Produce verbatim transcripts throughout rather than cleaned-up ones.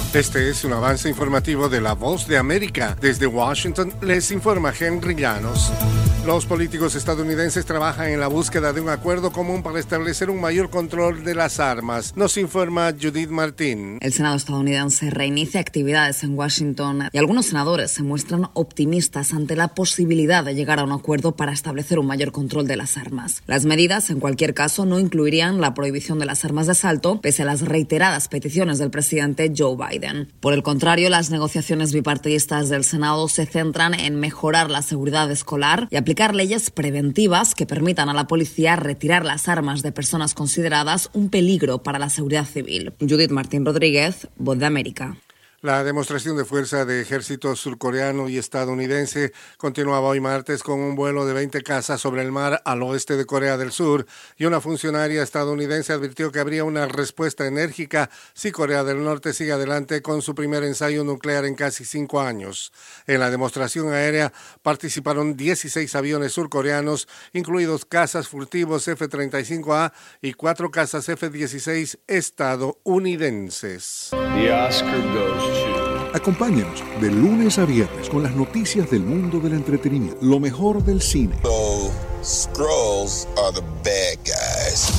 Este es un avance informativo de La Voz de América. Desde Washington les informa Henry Llanos. Los políticos estadounidenses trabajan en la búsqueda de un acuerdo común para establecer un mayor control de las armas. Nos informa Judith Martín. El Senado estadounidense reinicia actividades en Washington y algunos senadores se muestran optimistas ante la posibilidad de llegar a un acuerdo para establecer un mayor control de las armas. Las medidas, en cualquier caso, no incluirían la prohibición de las armas de asalto, pese a las reiteradas peticiones del presidente Joe Biden. Por el contrario, las negociaciones bipartidistas del Senado se centran en mejorar la seguridad escolar y aplicar leyes preventivas que permitan a la policía retirar las armas de personas consideradas un peligro para la seguridad civil. Judith Martín Rodríguez, Voz de América. La demostración de fuerza de ejército surcoreano y estadounidense continuaba hoy martes con un vuelo de veinte cazas sobre el mar al oeste de Corea del Sur, y una funcionaria estadounidense advirtió que habría una respuesta enérgica si Corea del Norte sigue adelante con su primer ensayo nuclear en casi cinco años. En la demostración aérea participaron dieciséis aviones surcoreanos, incluidos cazas furtivos F treinta y cinco A y cuatro cazas F dieciséis estadounidenses. The Oscar goes. Acompáñanos de lunes a viernes con las noticias del mundo del entretenimiento, lo mejor del cine. So, Skrulls are the bad guys.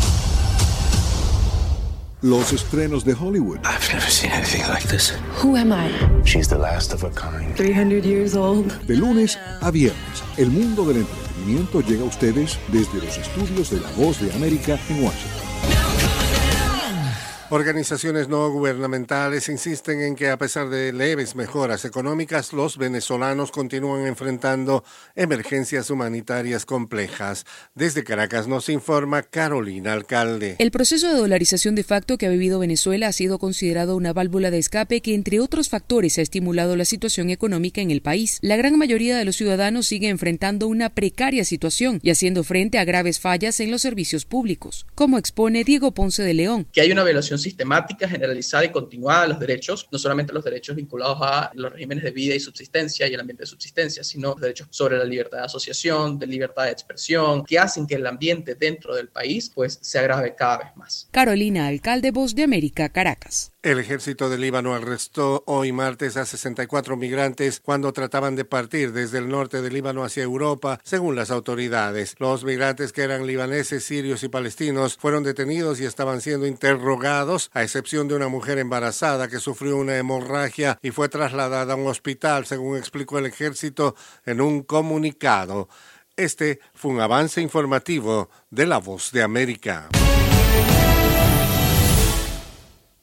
Los estrenos de Hollywood. I've never seen anything like this. Who am I? She's the last of a kind. three hundred years old. De lunes a viernes, el mundo del entretenimiento llega a ustedes desde los estudios de La Voz de América en Washington. Organizaciones no gubernamentales insisten en que, a pesar de leves mejoras económicas, los venezolanos continúan enfrentando emergencias humanitarias complejas. Desde Caracas nos informa Carolina Alcalde. El proceso de dolarización de facto que ha vivido Venezuela ha sido considerado una válvula de escape que, entre otros factores, ha estimulado la situación económica en el país. La gran mayoría de los ciudadanos sigue enfrentando una precaria situación y haciendo frente a graves fallas en los servicios públicos, como expone Diego Ponce de León. Que hay una violación sistemática, generalizada y continuada de los derechos, no solamente los derechos vinculados a los regímenes de vida y subsistencia y el ambiente de subsistencia, sino los derechos sobre la libertad de asociación, de libertad de expresión, que hacen que el ambiente dentro del país pues se agrave cada vez más. Carolina Alcalde, Voz de América, Caracas. El ejército de Líbano arrestó hoy martes a sesenta y cuatro migrantes cuando trataban de partir desde el norte de Líbano hacia Europa, según las autoridades. Los migrantes, que eran libaneses, sirios y palestinos, fueron detenidos y estaban siendo interrogados, a excepción de una mujer embarazada que sufrió una hemorragia y fue trasladada a un hospital, según explicó el ejército en un comunicado. Este fue un avance informativo de La Voz de América.